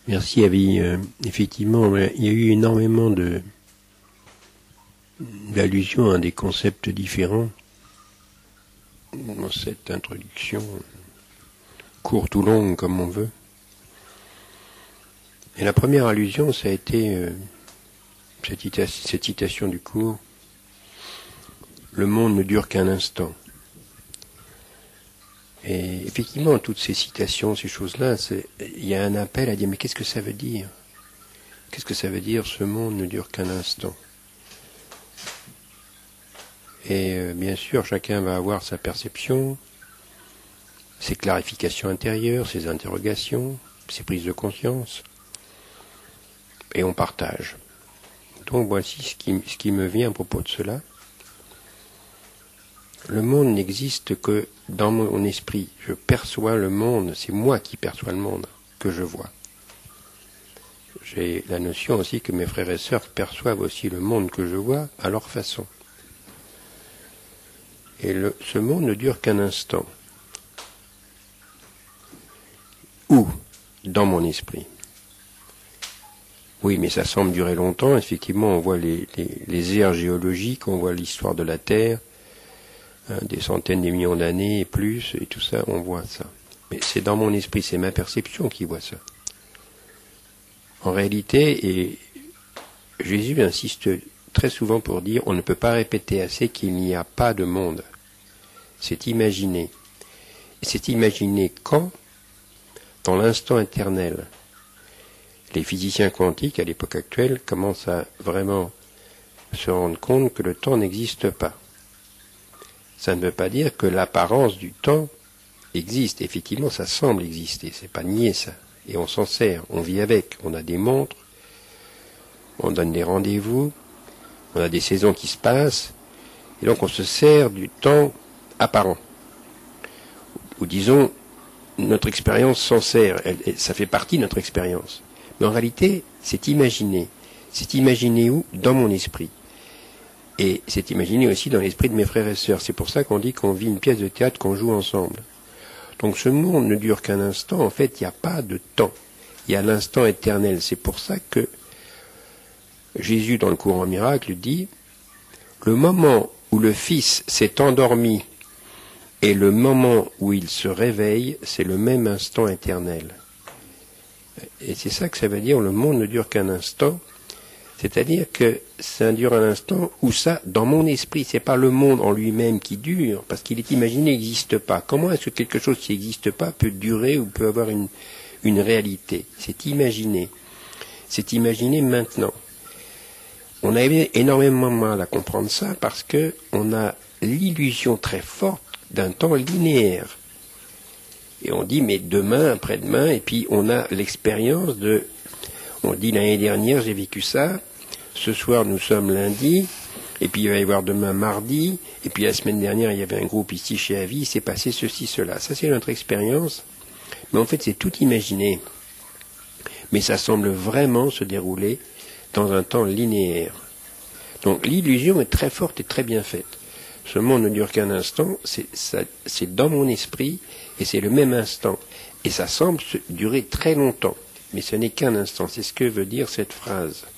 Merci, Avi. Effectivement, il y a eu énormément d'allusions à des concepts différents dans cette introduction, courte ou longue comme on veut. Et la première allusion, ça a été cette citation du cours. Le monde ne dure qu'un instant. Et effectivement, toutes ces citations, ces choses-là, il y a un appel à dire, mais qu'est-ce que ça veut dire? Qu'est-ce que ça veut dire, ce monde ne dure qu'un instant? Et bien sûr, chacun va avoir sa perception, ses clarifications intérieures, ses interrogations, ses prises de conscience, et on partage. Donc voici ce qui me vient à propos de cela. Le monde n'existe que dans mon esprit. Je perçois le monde, c'est moi qui perçois le monde, que je vois. J'ai la notion aussi que mes frères et sœurs perçoivent aussi le monde que je vois à leur façon. Et ce monde ne dure qu'un instant. Où? Dans mon esprit. Oui, mais ça semble durer longtemps. Effectivement, on voit les ères géologiques, on voit l'histoire de la Terre, des centaines de millions d'années et plus, et tout ça, on voit ça. Mais c'est dans mon esprit, c'est ma perception qui voit ça. En réalité, et Jésus insiste très souvent pour dire, on ne peut pas répéter assez qu'il n'y a pas de monde. C'est imaginer. Et c'est imaginer quand? Dans l'instant éternel. Les physiciens quantiques, à l'époque actuelle, commencent à vraiment se rendre compte que le temps n'existe pas. Ça ne veut pas dire que l'apparence du temps existe. Effectivement, ça semble exister. C'est pas nier ça. Et on s'en sert. On vit avec. On a des montres. On donne des rendez-vous. On a des saisons qui se passent. Et donc, on se sert du temps apparent. Ou disons, notre expérience s'en sert. Ça fait partie de notre expérience. Mais en réalité, c'est imaginer. C'est imaginer où? Dans mon esprit. Et c'est imaginé aussi dans l'esprit de mes frères et sœurs. C'est pour ça qu'on dit qu'on vit une pièce de théâtre, qu'on joue ensemble. Donc ce monde ne dure qu'un instant. En fait, il n'y a pas de temps. Il y a l'instant éternel. C'est pour ça que Jésus, dans le courant miracle, dit « Le moment où le Fils s'est endormi et le moment où il se réveille, c'est le même instant éternel. » Et c'est ça que ça veut dire, le monde ne dure qu'un instant. C'est-à-dire que ça dure un instant où ça, dans mon esprit, c'est pas le monde en lui-même qui dure, parce qu'il est imaginé, n'existe pas. Comment est-ce que quelque chose qui n'existe pas peut durer ou peut avoir une réalité? C'est imaginé. C'est imaginé maintenant. On a énormément mal à comprendre ça parce que on a l'illusion très forte d'un temps linéaire. Et on dit, mais demain, après-demain, et puis on a l'expérience de... On dit l'année dernière, j'ai vécu ça, ce soir nous sommes lundi, et puis il va y avoir demain mardi, et puis la semaine dernière il y avait un groupe ici chez Avi, il s'est passé ceci, cela. Ça c'est notre expérience, mais en fait c'est tout imaginé. Mais ça semble vraiment se dérouler dans un temps linéaire. Donc l'illusion est très forte et très bien faite. Ce monde ne dure qu'un instant, c'est dans mon esprit, et c'est le même instant. Et ça semble durer très longtemps. Mais ce n'est qu'un instant, c'est ce que veut dire cette phrase.